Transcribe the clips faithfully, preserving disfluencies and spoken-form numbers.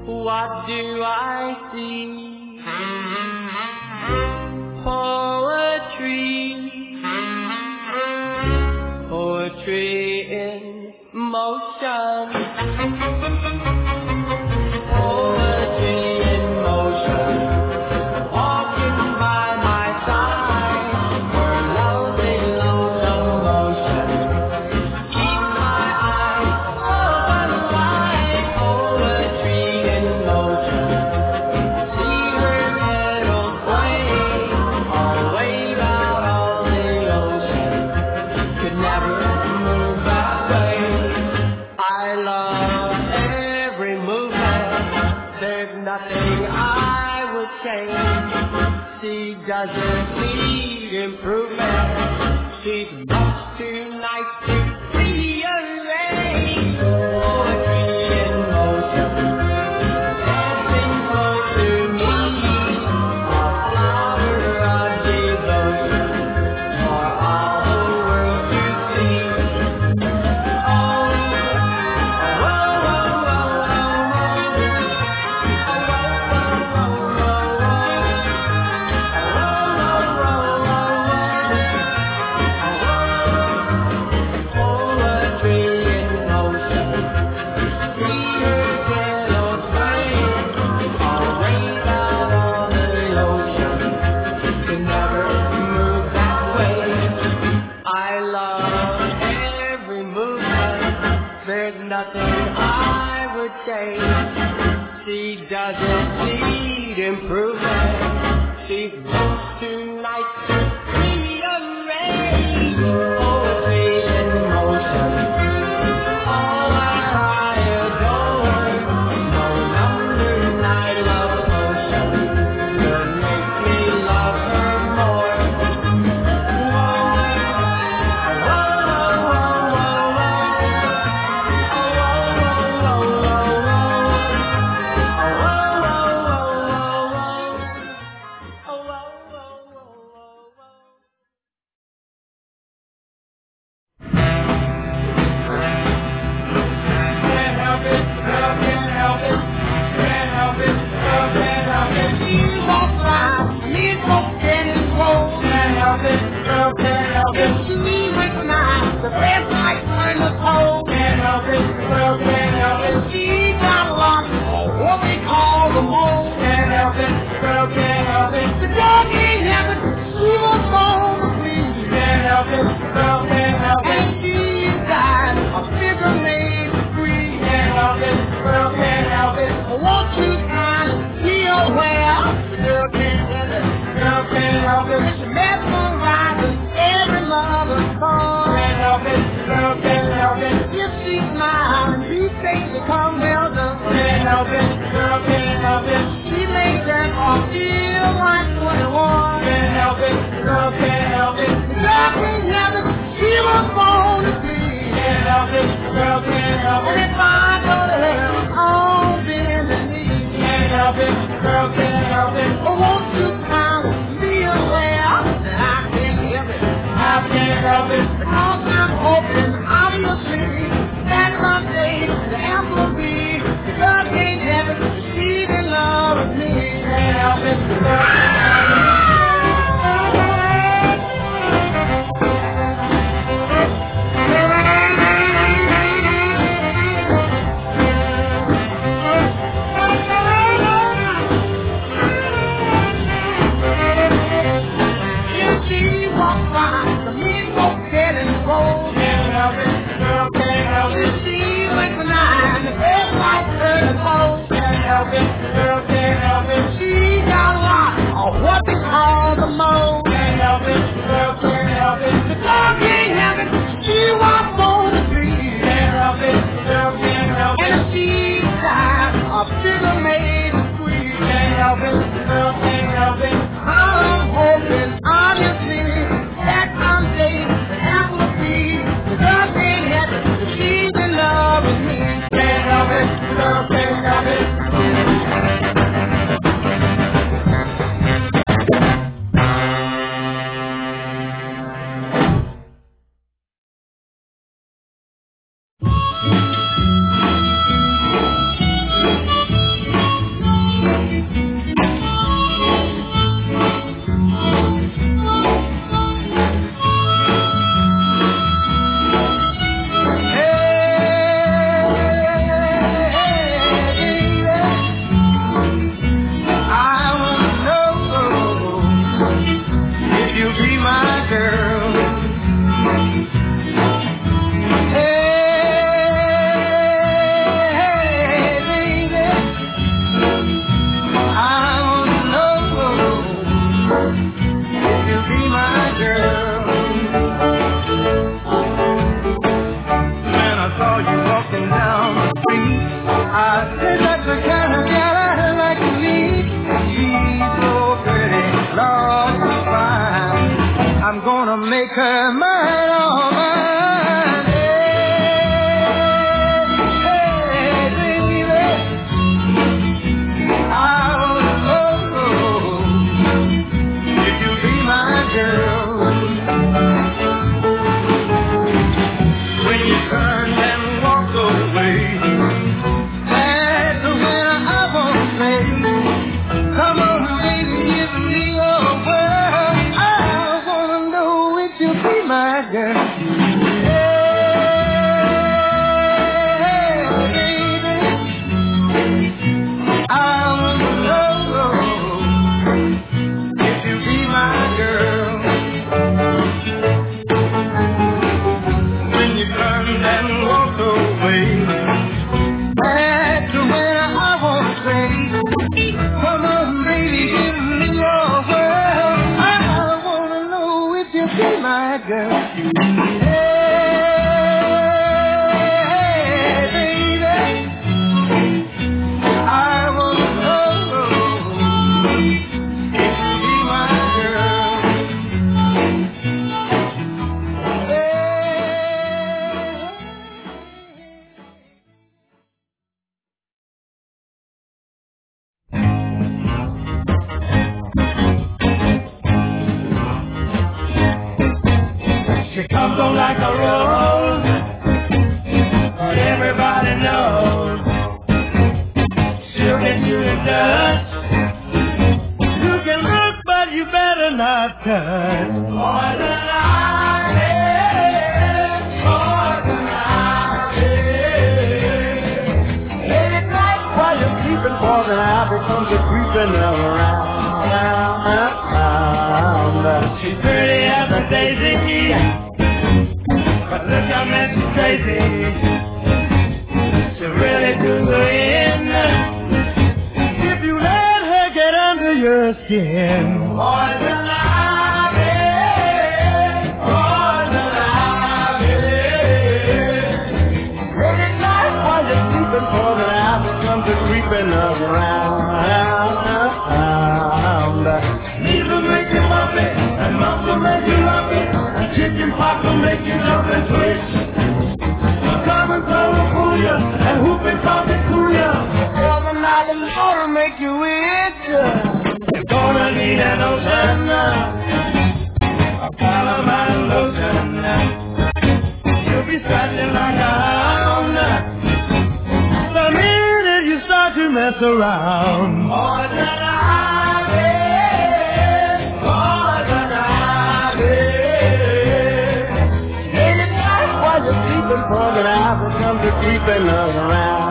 What do I see? Poetry, poetry in motion. Poetry in motion, walking by my side, for lovely locomotion. Keep my eyes open wide, poetry in motion. See her little plane, all wave out on the ocean. Could never move that way. I love every movement. There's nothing I would change. She doesn't need improvement. She's much too nice to rearrange. Poetry in motion, dancing close to me, a flower of devotion for all the world to see. Oh, oh, oh, oh, poetry in motion. See her yellow train, all wave out on the ocean. Can never move that way. I love every movement. There's nothing I would change. She doesn't need improvement. She's much too nice to rearrange. Poetry in motion. All I adore. No number nine love potion could make me love her more. Can't help it, girl, can't help it. Can't help it, girl, can't help it. She won't fly, need no getting close. Can't help it, girl, can't help it. She recognizes the red light on the pole. Can't help it, girl, can't help it. She got a lot of what we call the mole. Can't help it, girl, can't help it. The dog ain't have it, she was born to please. Can't help it, girl, can't help it. And she died a figure made free. Can't help it, girl, can't help it. Won't you kind of be aware? Girl can't help it, girl can't help it. She mesmerizes every mother's born. Can't help it, girl can't help it. If she smiles and he takes the come well done. Can't help it, girl can't help it. She makes them all feel like twenty-one. Can't help it, girl can't help it. Girl can't help it. She was born to be. Can't help it, girl can't help it. And if I go to hell, I'll bend the knee. Can't help it, girl can't help it. But won't you kind of be aware that I can't help it? I can't help it because I'm hoping, obviously, that someday the answer will be girl can't help it. She's in love with me. Can't help it, girl can't help it. her mind on mine. Hey, baby, I wanna know if you'll be my girl. When you turned and walked away, that's when I won't say, come on, baby, give me your word. I wanna know if you'll be my girl. Yeah, baby, I wanna know if you'll be my girl. When you turned and walked away, that's when I won't say, come on, baby, give me your word. I wanna know if you'll be my girl. Hey, baby, I wanna know if you'll be my girl. She comes on like a rose, but everybody knows she'll get you to dust. You can look, but you better not touch. Poison ivy, poison ivy. Late at night while you're sleeping, poison ivy comes a creeping around. She's pretty as a daisy, but look how much she's crazy. She'll really do you in if you let her get under your skin. Poison ivy, poison ivy. Late at night while you're sleeping, poison ivy comes a creeping around. Measles make you lumpy, and mumps will make you lumpy, and chicken pox will make you jump and twitch. Common cold will fool you, and whooping cough will cool you. All the night and Lord will make you itch. You're gonna need an ocean, a calamine lotion. You'll be scratching like a hound the minute you start to mess around. Poison ivy, poison ivy. Late at night while you're sleeping, poison ivy comes a creeping around.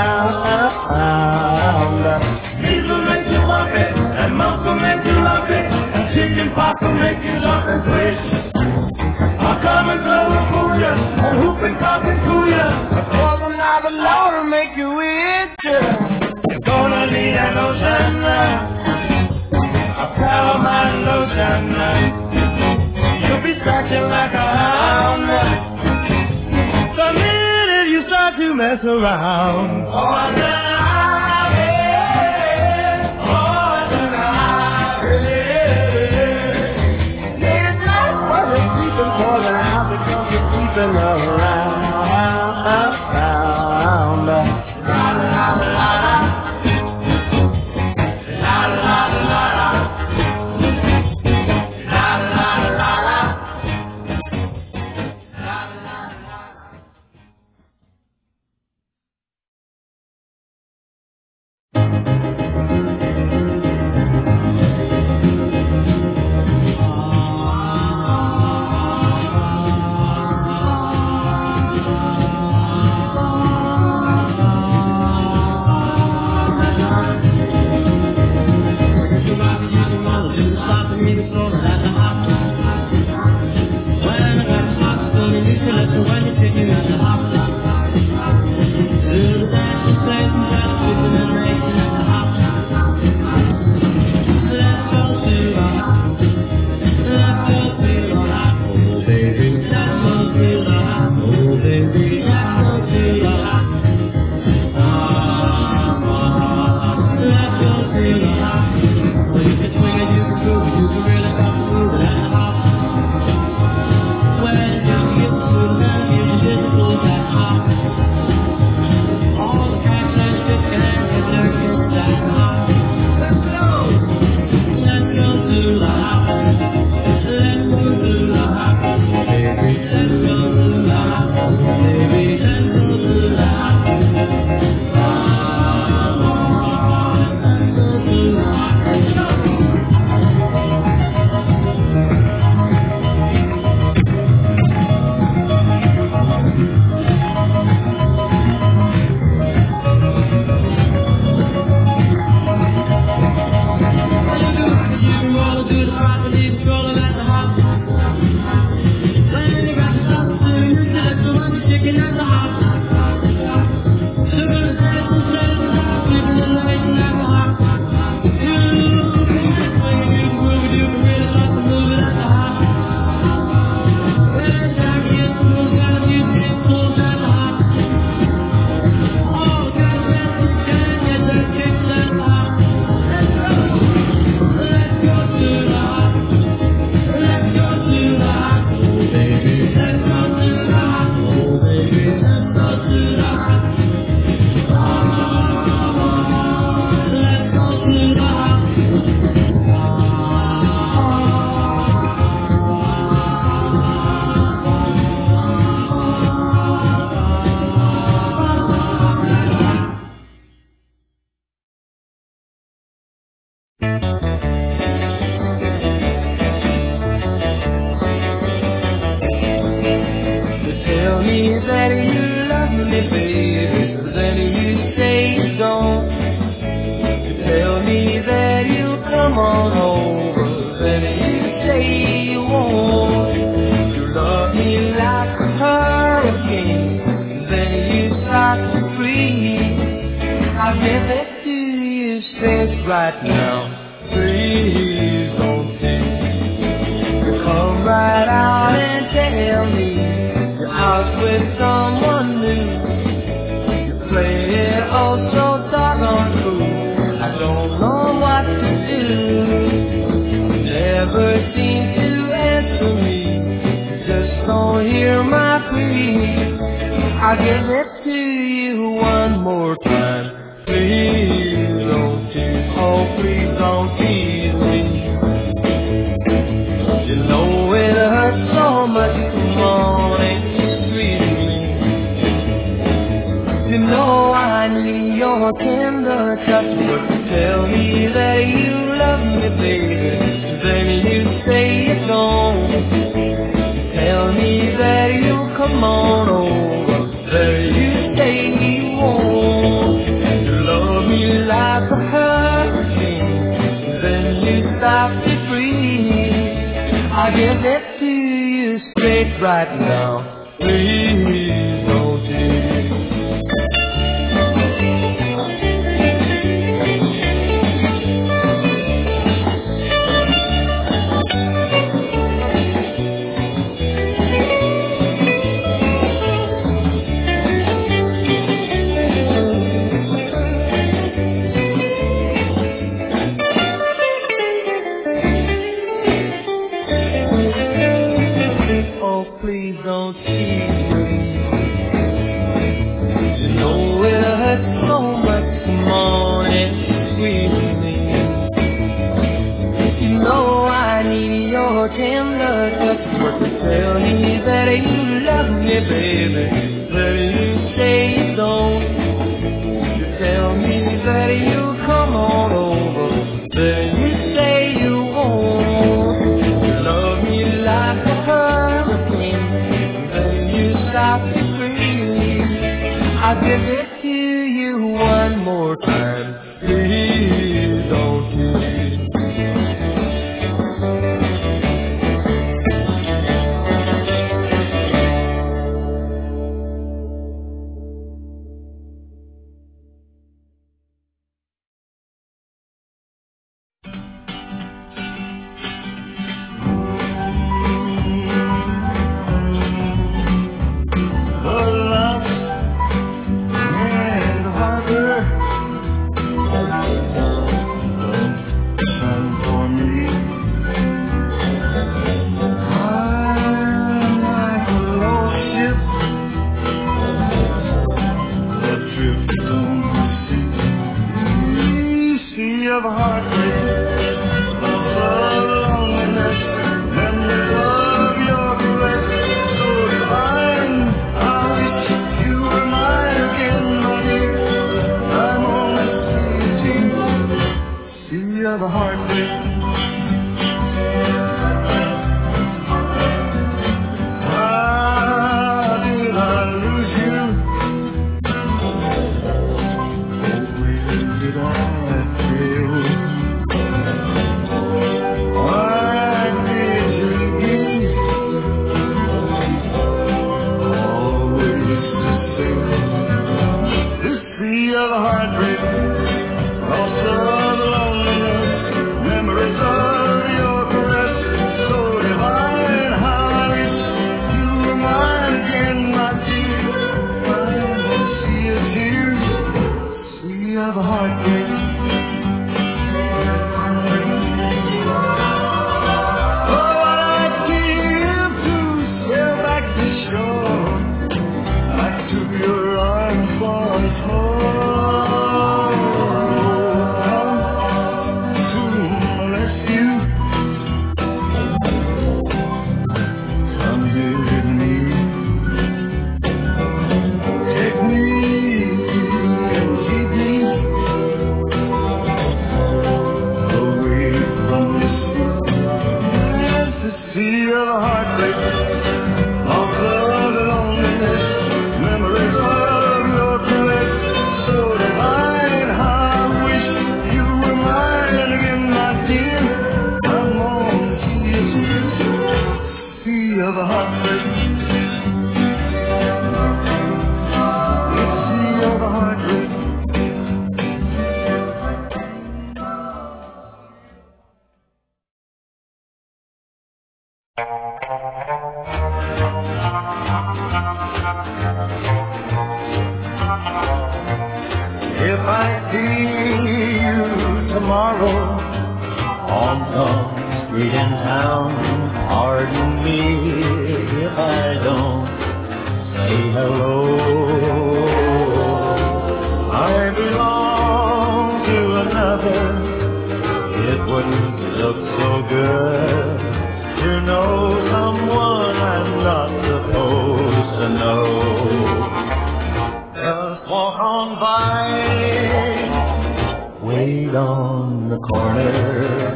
Measles make you lumpy, and mumps will make you lumpy, and chicken pox will make you jump and twitch. A common cold will fool you, and whooping cough will cool you. A poison ivy Lord will make you itch. You're gonna need an ocean, a calamine lotion. You'll be scratching like a hound the minute you start to mess around. Poison ivy, poison ivy. Late at night while you're sleeping, poison ivy comes a creeping around. that you love me, baby, then you say you don't. You tell me that you'll come on over, then you say you won't. You love me like a hurricane, then you start to breathe. I'll give it to you straight right now. Please don't leave. You come right out and tell me you're out with someone new. You play it oh so doggone cool. I don't know what to do. You never seem to answer me. You just don't hear my plea. I'll give it to you one more time. Please don't tease, oh please don't tease me. You know it hurts so much, come on and squeeze me. You know I need your tender touch, but you tell me that you love me, baby, then you say you don't. You tell me that you'll come on over, then you say you won't. Like a hurricane, then you stop to breathe. I give it to you straight right now. Please don't leave. Please don't tease me. You know it hurts so much, come on and squeeze me. You know I need your tender touch, but you tell me that you love me, baby, but you say you don't. You tell me that you come on over, but you say you won't. You love me like a hurricane, stop to breathe. I'll give it to you one more time. Please don't leave. tomorrow on some street in town. Pardon me if I don't say hello. I belong to another. It wouldn't look so good to know someone I'm not supposed to know. Just walk on by, wait on the corner.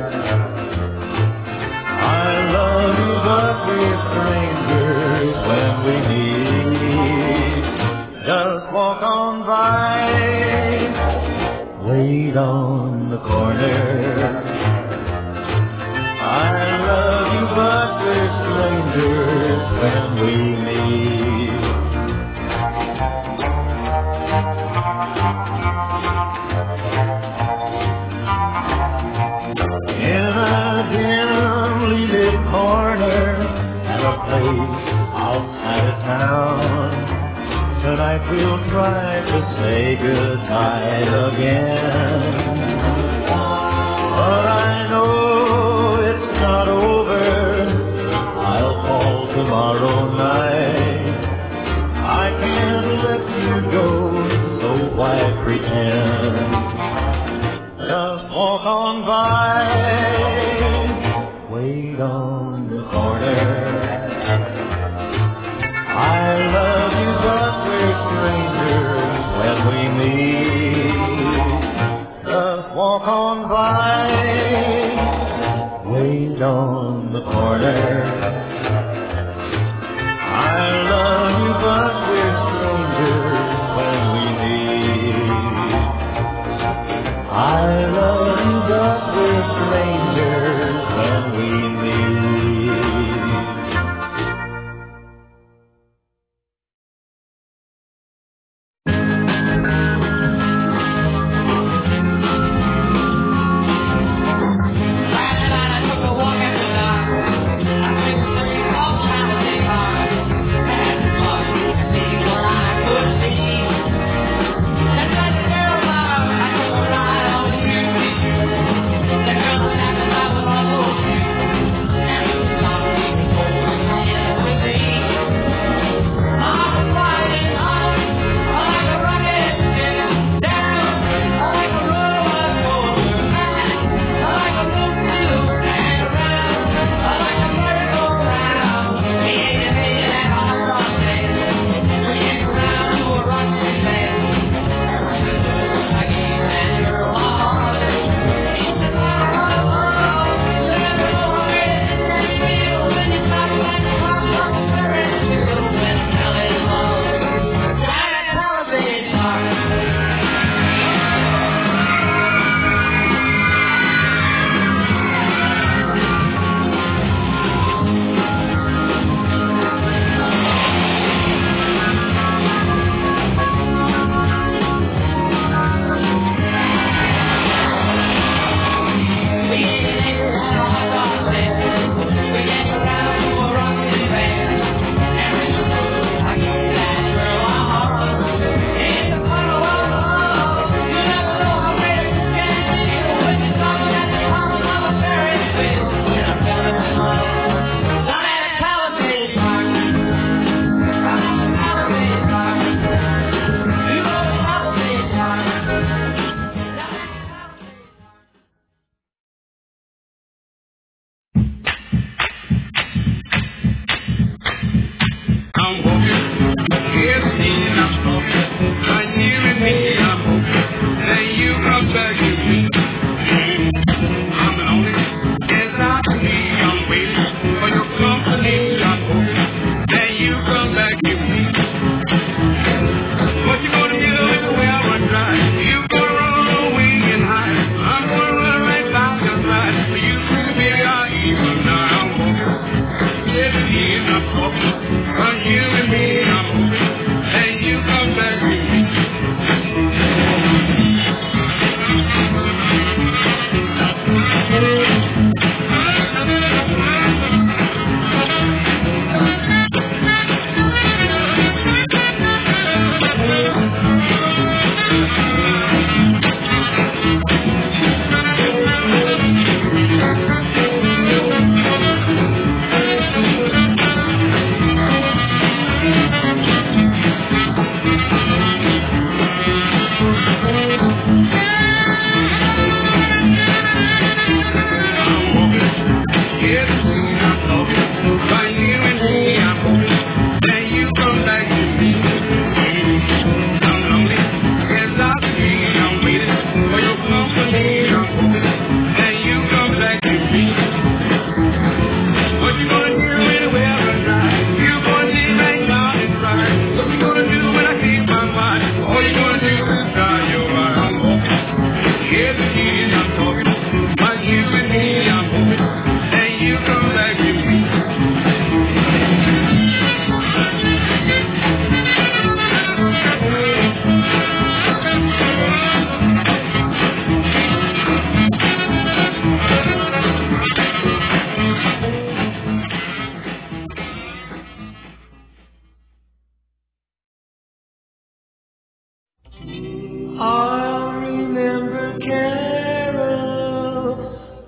I love you, but we're strangers when we meet. Just walk on by, wait on the corner. I love you, but we're strangers when we meet. In a dimly lit corner at a place outside of town, tonight we'll try to say goodbye again. But I know it's not over. I'll call tomorrow night. I can't let you go, so why pretend? Just walk on by, wait on the corner. I love you, but we're strangers when we meet. Just walk on by, wait on the corner. I love you, but we're strangers when we meet. I love you, but we're strangers when we meet. Last night I took a walk in the dark. I think the street all trying to take heart. Had to walk and see what I could see. That's like the girl I took a ride on the street. The girl that I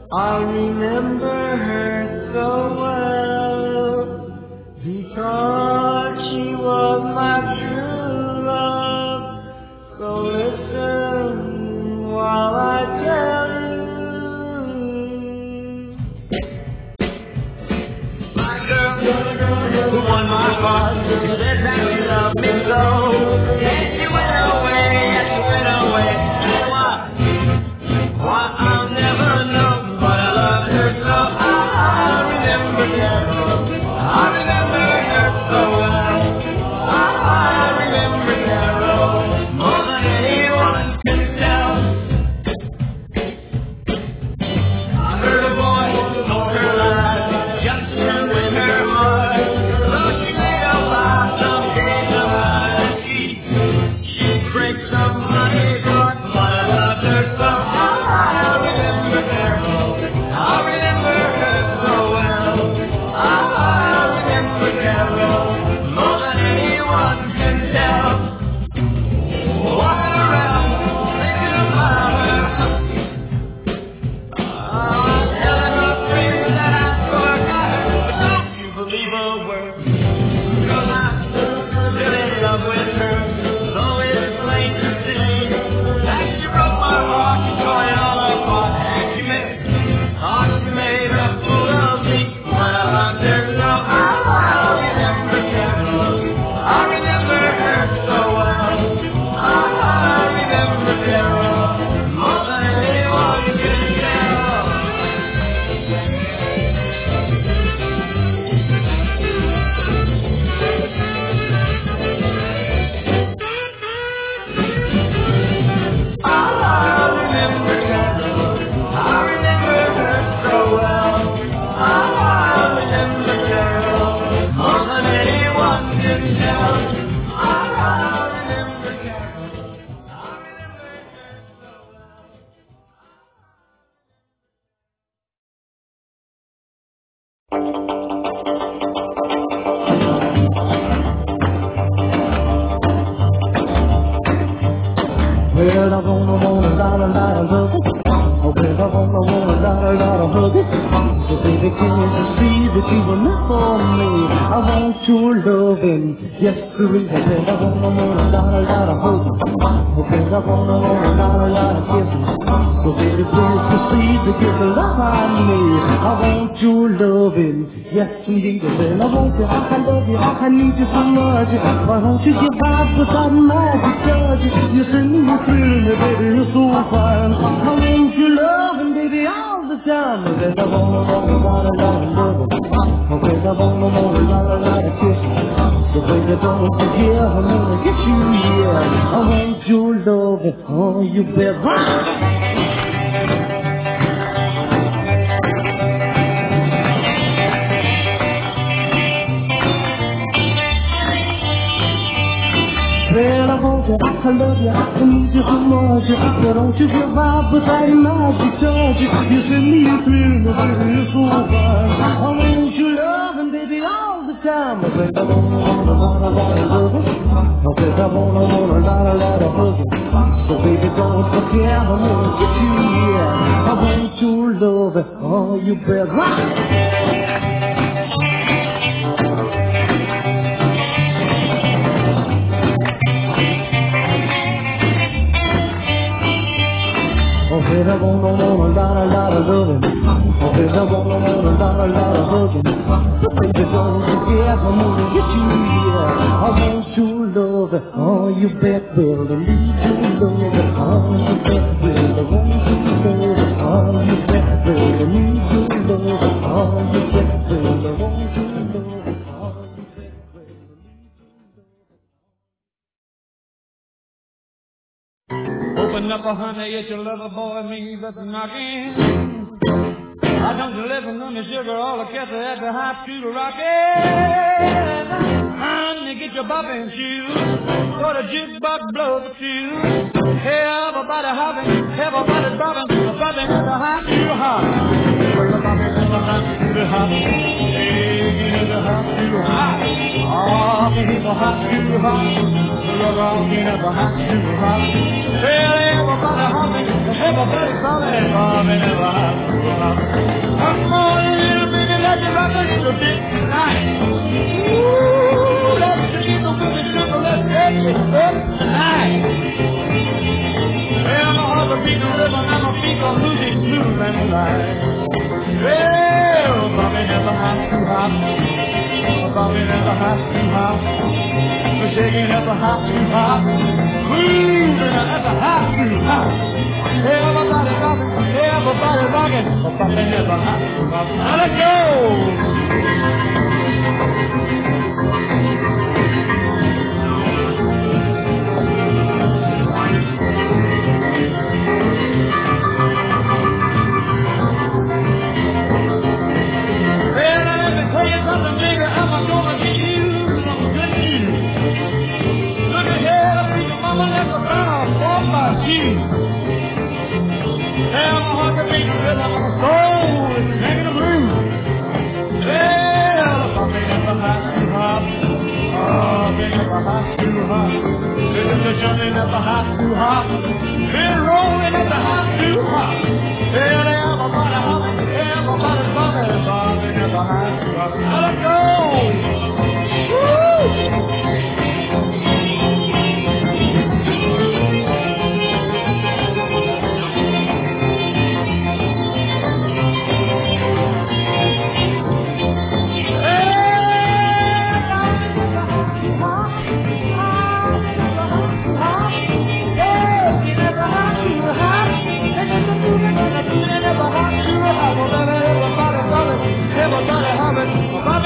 I remember her so well because she was my true love. So listen while I tell you, my girl, who won my heart, said that she loved me so. Yes, she went away, yes, she went away. And why? Why, I'll never know. But I loved her so. I remember her. I remember her so well. I remember Carol more than anyone can tell. I heard a voice told her life, just to win her heart. So she made a vow someday to her that she, she'd break somebody's heart. But I loved her so. I remember Carol. I remember her so well. I remember Carol more than anyone can tell. Walking around, thinking about her. I'm telling her friends that I forgot her. But don't you believe a word? 'Cause I'm still in love with her. Though it's plain to see that she broke my heart, she tore it all apart. And she made, oh, she made a fool of me. But I loved her so. I remember Carol. I remember her so well. I remember Carol more than anyone can tell. I remember Carol. I remember her so well. I remember Carol more than anyone can tell. I remember Carol. I remember her so well. Well, I wanna, wanna, lot, a lot of love it. Oh, well, I wanna, wanna, lot, a lot of hug it. So baby, can't you see that you were meant for me? I want your loving, yes, please. Well, I wanna, wanna, lot, a lot of hug it. Oh, well, I wanna, wanna, lot, a lot of kisses. So baby, please to see that you're the love I need. I want your loving, yes, indeed. Well, I want you, I love you, I need you so much. Why don't you give out without magic touch? You send me through me, baby, you're so fine. I want your loving, baby, all the time. Well, I wanna, wanna, wanna, wanna love it. Okay, I wanna, wanna, wanna, wanna kiss you. So baby, don't forget, I'm gonna get you, yeah. I want your loving, oh, you better. Well, I want you, I love you, I need you so much. So don't you give up without magic touch. You send me a thrill, baby, you're so fine. I want your love and baby all the time. I said I wanna, wanna, wanna, wanna love it. I said I wanna, wanna, lot, a lot of hug it. So baby, don't forget, I'm gonna get you, yeah. I want your love, oh, you better. Oh, baby, I wanna, wanna, lot, a lot of loving. Oh, baby, I wanna, wanna, lot, a lot of hugging. But baby, don't forget, I'm gonna get you, yeah. I want your love, oh, you bet, well, I need your love, oh, you bet, well, I want your love, oh, you bet, well, I need your love, oh, you bet, well, I want your love, oh, you bet, well, I need your love. Open up a honey, it's your lover boy, me that's knocking. Why don't you listen to me, sugar, all the cats are at the high school rockin'. Honey, get your bopping shoes, go to jukebox, blow the fuse. Hey, everybody hopping, everybody bopping, bopping at the high school hop. Well, the bopping at the high school hop, hey, get the high school hop. Oh, rocking never hot too hot. The rocking never hot too hot. Well, everybody hopping, everybody stopping, bobbing never hot too hot. Come on, little baby, let me rock a little bit tonight. Ooh, let's see the wicked sugar, let's take it up tonight. Well, my heart will beat the rhythm and my feet are moving smooth and light. Well, Bobby never hot too hot. Bobby never hot too hot. The shaking never hot too hot. Moving never hot too hot. Everybody rocking, everybody rocking. Bobby never hot too hot. Now let's go. Bobby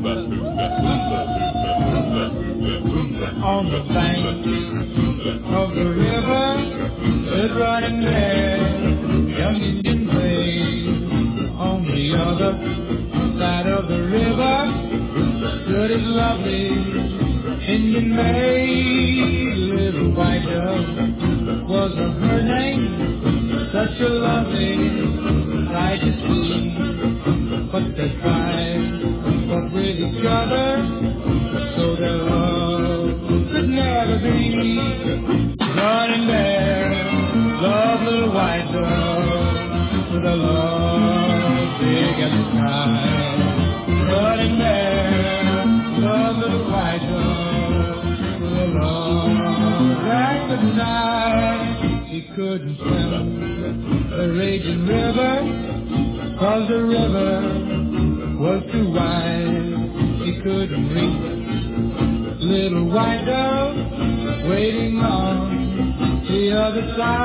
On the bank of the river is running there, young Indian ways. On the other side of the river stood his lovely Indian maid. Little white dove was her name, such a lovely sight to see. But they tried to fuck with each other, so their love could never be. Running there, love little white dove, with a love big as the sky. Running there, love little white dove, with a love that could die. She couldn't swim the raging river, 'cause the river was too wide. She couldn't reach little white dove waiting on the other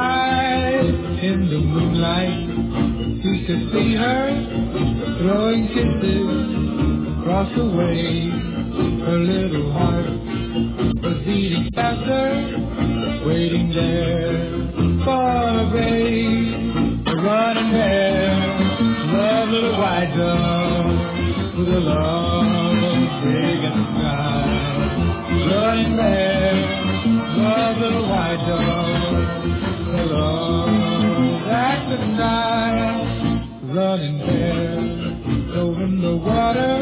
side. In the moonlight he could see her throwing kisses across the way. Her little heart was beating faster, waiting there for a babe. Running there, love little white dove, with a love big as the sky. Running there, love little white dove, with a love that could die. Running there, over the water,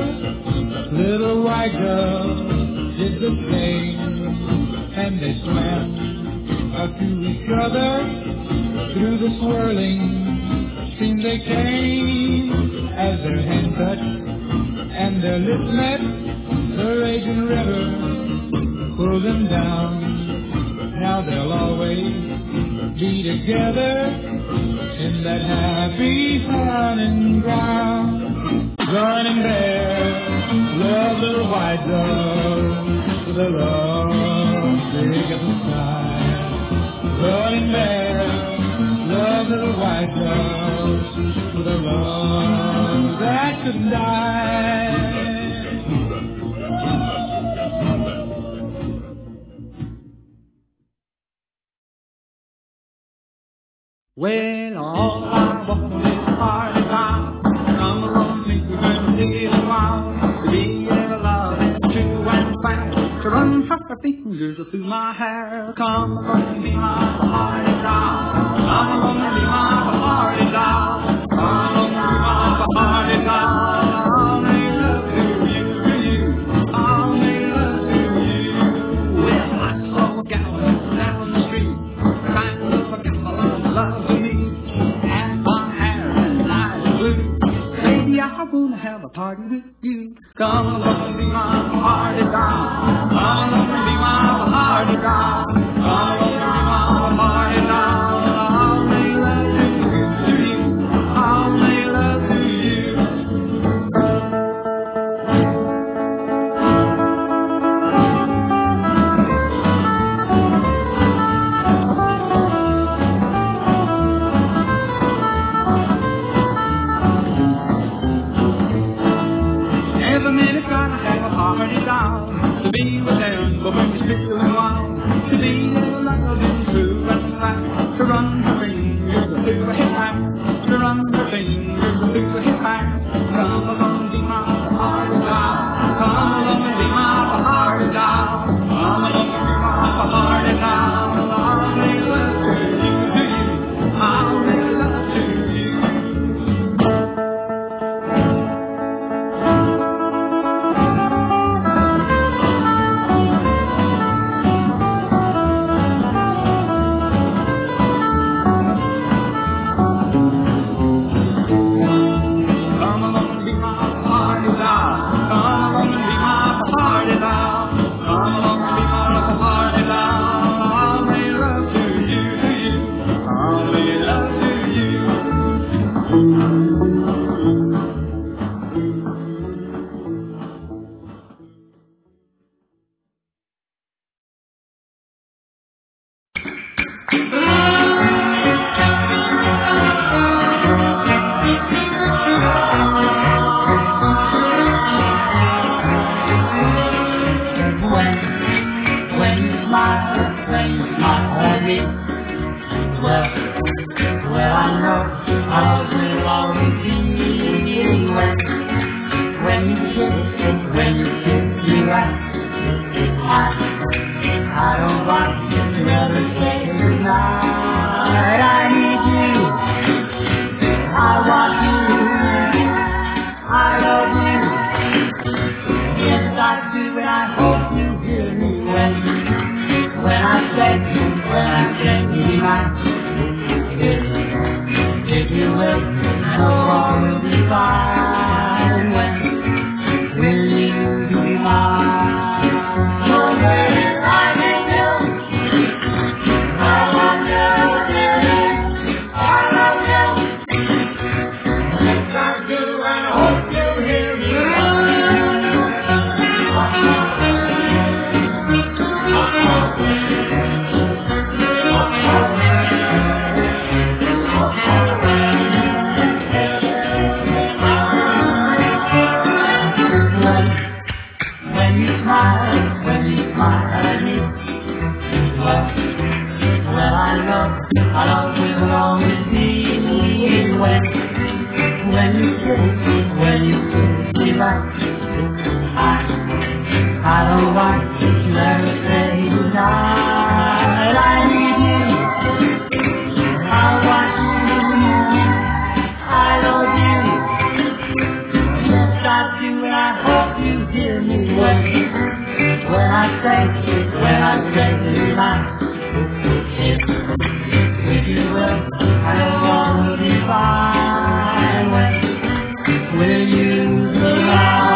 little white dove did the same, and they swam out to each other. Through the swirling stream they came, as their hands touched and their lips met, the raging river pulled them down. Now they'll always be together in that happy running ground. Running there, love little white dove, with a love big as the sky. Running there, love little white dove, with a love that could die. Well, all I want is party time. Come along, meet me when I'm little while. To be ever loving, true and fair. To run her fingers through my hair. Come along and be my party doll. Come along and be my party doll. Come along and be my party doll. All make love to you, to you. All make love to you. Well, I saw a gal down the street, kind of a gal love to me. And my hair and eyes are blue. Baby, I wanna have a party with you. Come along and be my party doll. Come along and be my party doll. Come along and be my party doll. I'll make love to you, to you. I'll make love to you. Every minute's gotta have a party doll. To be with them, but when you're still and wild. To be little like a little true and fat. To run her fingers through his hair. To run her fingers through his hair. Come along and be my party doll. Come along and be my party doll. Come along and be my party doll. I'll make love to you, to you. I'll make love to you. I don't want to ever say goodnight. I need you. I want you. I love you. Yes, I do, and I hope you hear me when, when I say, when I say goodnight. If, if you will, I know all will be fine when, when you goodbye.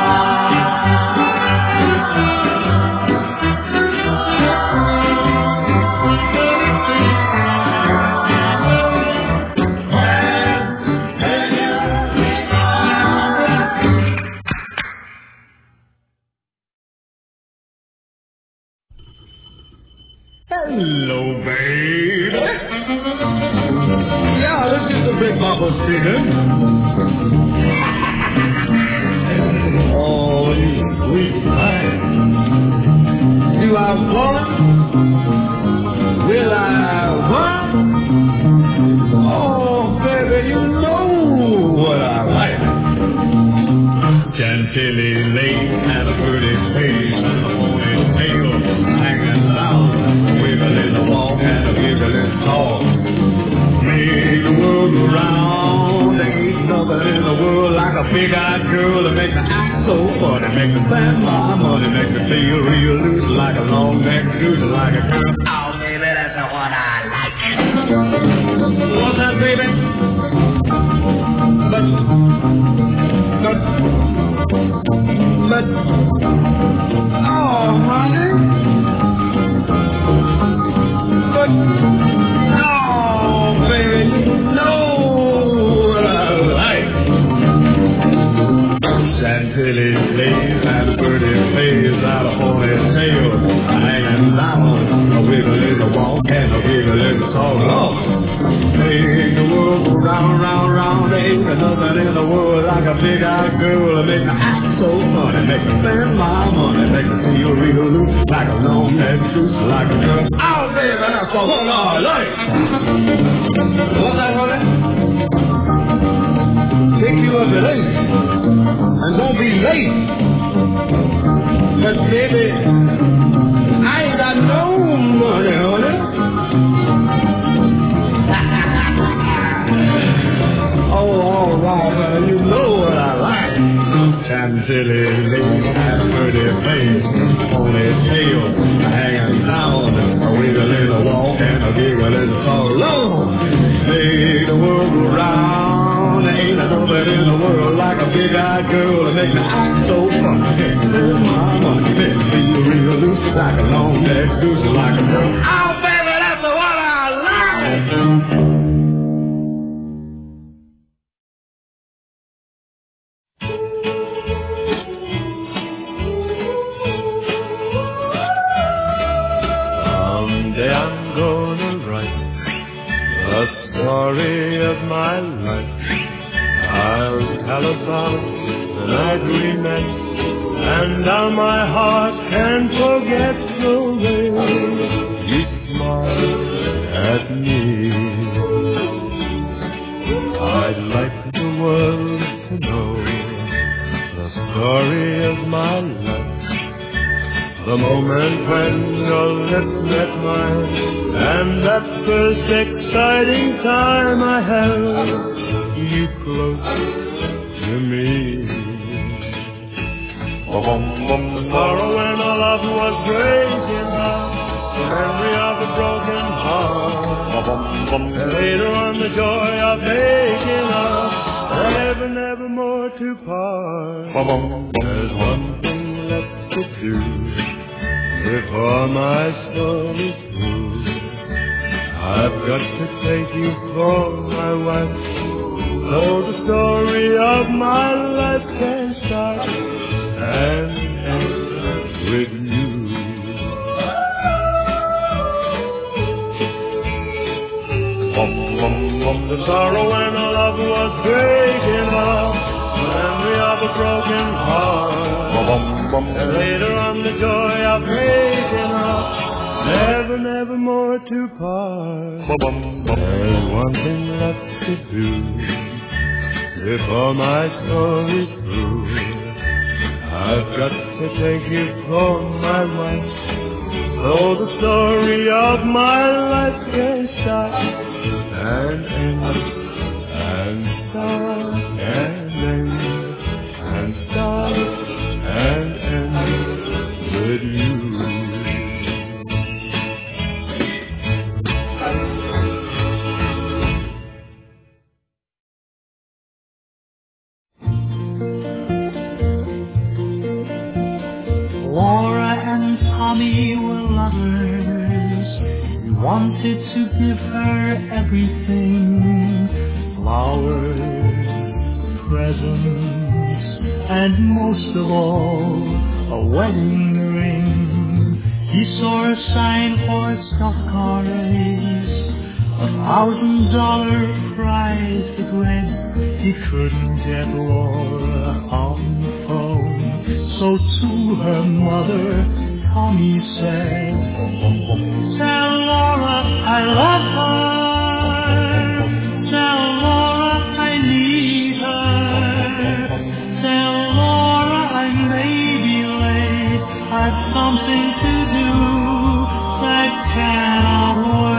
Hello, baby. Yeah, this is the Big Papa speaking. Oh, you sweet man. Do I want? Will I want? Oh, baby, you know what I like. Chantilly lace and a pretty face and a ponytail hanging down. Wiggling the walk and a wiggling talk. Make the world go round. There ain't nothing in the world like a big-eyed girl that makes me act so funny. Make me spend my money. Make me feel real loose like a long-neck goose like a girl. Oh, baby, that's the one I like. What's that, baby? But, but, but, oh, honey. But, oh, baby, you know what I like. Chantilly lace and a pretty face out of ponytail hanging down. A wiggle in the walk and a wiggle in the talk. Oh, make the world go round, round, round. There ain't nothing in the world like a big-eyed girl that make me act so funny. Make me spend my money. Make me feel real loose like a long-neck goose like a girl. Oh, baby, that's the one I like. What's that, honey? Take you up to late. And don't be late. But, baby, I ain't got no money, honey. Oh, all right, man, you know what I like. Chantilly lace and a pretty face, ponytail hanging down, a wiggle in the walk and a giggle in the talk. Lord, make the world go round. There ain't nobody in the world like a big-eyed girl that make me act so funny. Spend my money, make me feel real loose like a long-neck goose like a girl. Oh, baby, that's the one I like. Someday I'm gonna write the story of my life. I'll tell about the night we met and how my heart can't forget the way you smiled at me. I'd like the world to know the story of my life. The moment when your lips met mine, and that first exciting time I held you close to me. The sorrow when our love was breaking heart, the memory of a broken heart, and later on the joy of making up, never, never more to part. There's one thing left to do before my story's through. I've got to take you for my wife, so the story of my life can start and end with you. Bum, bum, bum, the sorrow when our love was breaking up, the memory of a broken heart, bum, bum, and later on the joy of making up, never, never more to part. There's one thing left to do before my story's through. I've got to take you for my wife, so the story of my life can start and end, and start and end, and start and end with you. Laura and Tommy were lovers. He wanted to give her everything. Flowers, presents, and most of all, a wedding ring. He saw a sign for a stock car race, a thousand dollar prize it read. He couldn't get Laura on the phone, so to her mother, Tommy said, tell Laura I love her, tell Laura I need her, tell Laura I may be late, I've something to do that cannot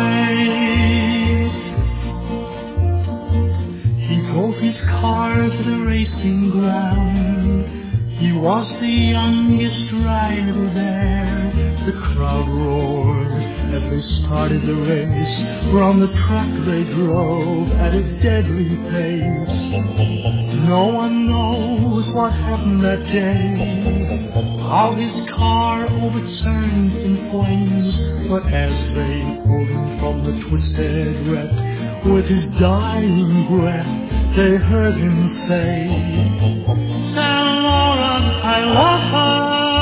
wait. He drove his car to the racing ground. He was the youngest driver there. The crowd roared as they started the race. From the track they drove at a deadly pace. No one knows what happened that day, how his car overturned in flames. But as they pulled him from the twisted wreck, with his dying breath, they heard him say, tell Laura I love her,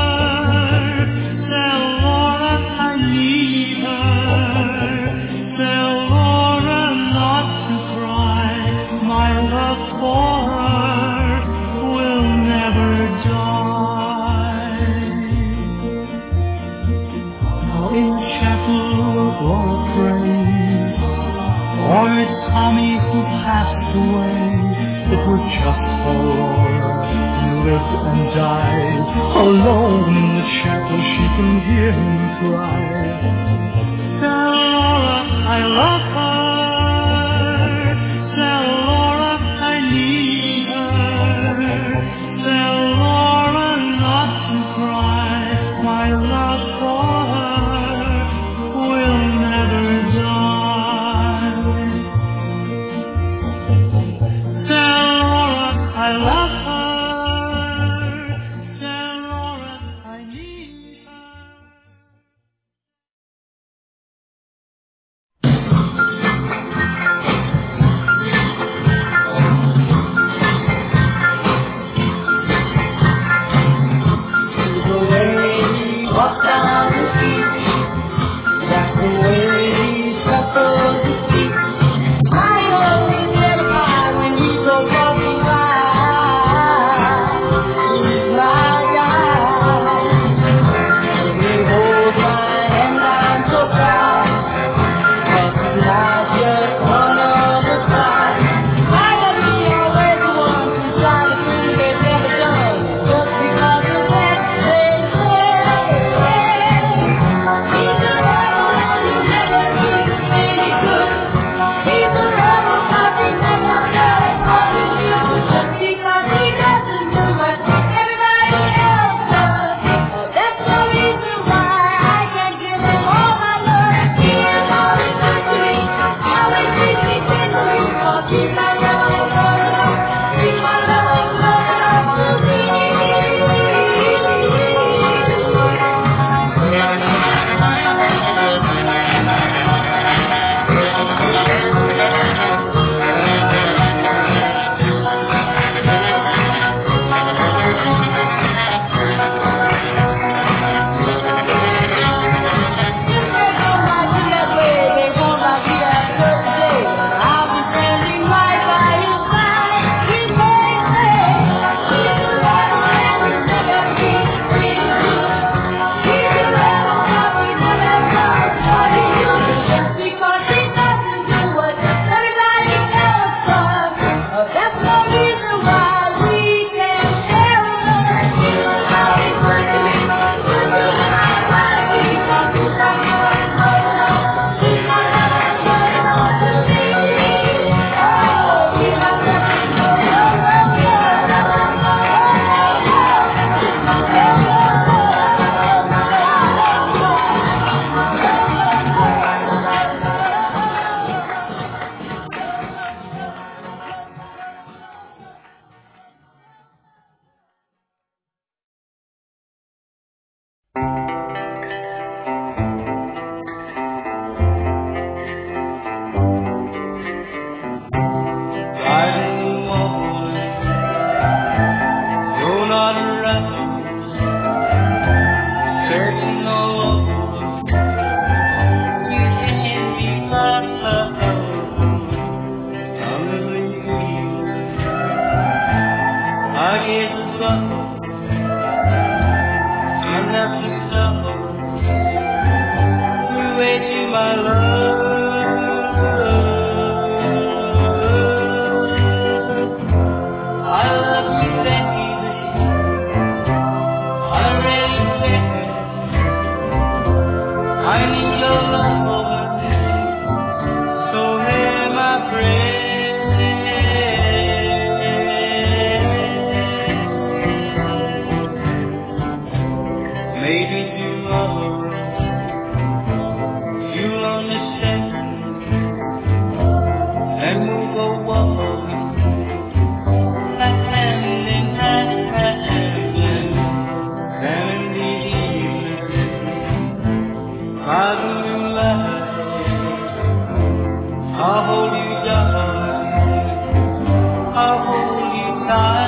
tell Laura I need her, tell Laura not to cry, my love for her will never die. Now in chapel Laura prayed for Tommy who passed away. It was just for Laura, he lived and died. Alone in the chapel she can hear him cry, tell Laura I love her, tell Laura I need her, tell Laura not to cry, my love for her will never die. Tell Laura I love her. Maybe tomorrow you'll understand, and we'll go walking hand in hand, and in the evening, by the moonlight, I'll hold you darling, I'll hold you tight.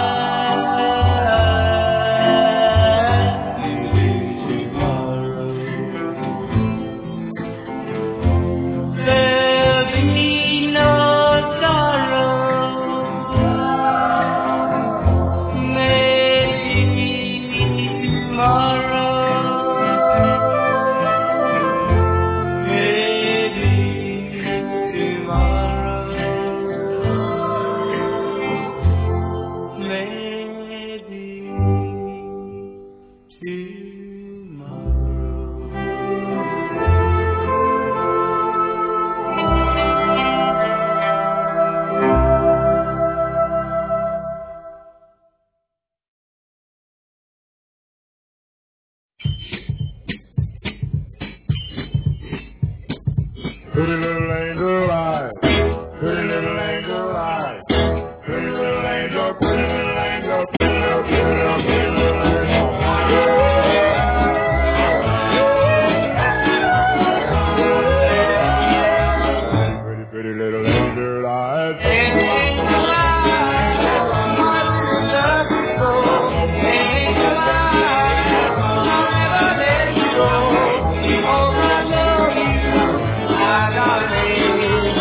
Pretty little angel eyes, pretty little angel eyes, pretty little angel, pretty little angel, pretty little, pretty little, pretty little angel. Pretty, pretty little angel eyes. Angel eyes, my little love you go. Angel eyes, I'll never let you go. Oh, I love you, my darling.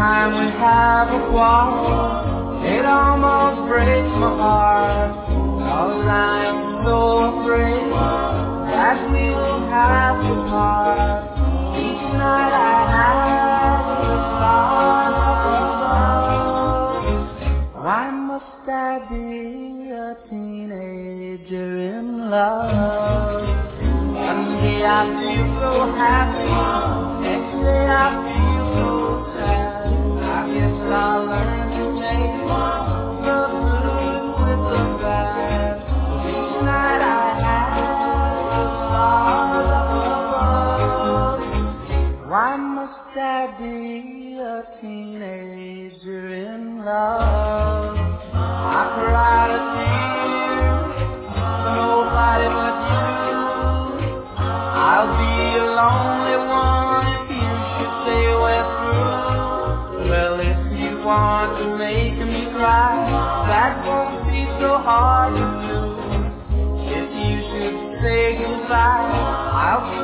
time we have a quarrel, it almost breaks my heart, 'cause I am so afraid that we will have to part. Each night I have the thought of love. Why must I be a teenager in love? One day I feel so happy, next day I feel so sad. I guess I'll learn to take the good with the bad. Each night I have the thought of love. Why must I be a teenager in love? I cried a tear for nobody but you. I'll be a lonely one if you should say we're through. Well, if you want to make me cry, that won't be so hard to do. If you should say goodbye, I'll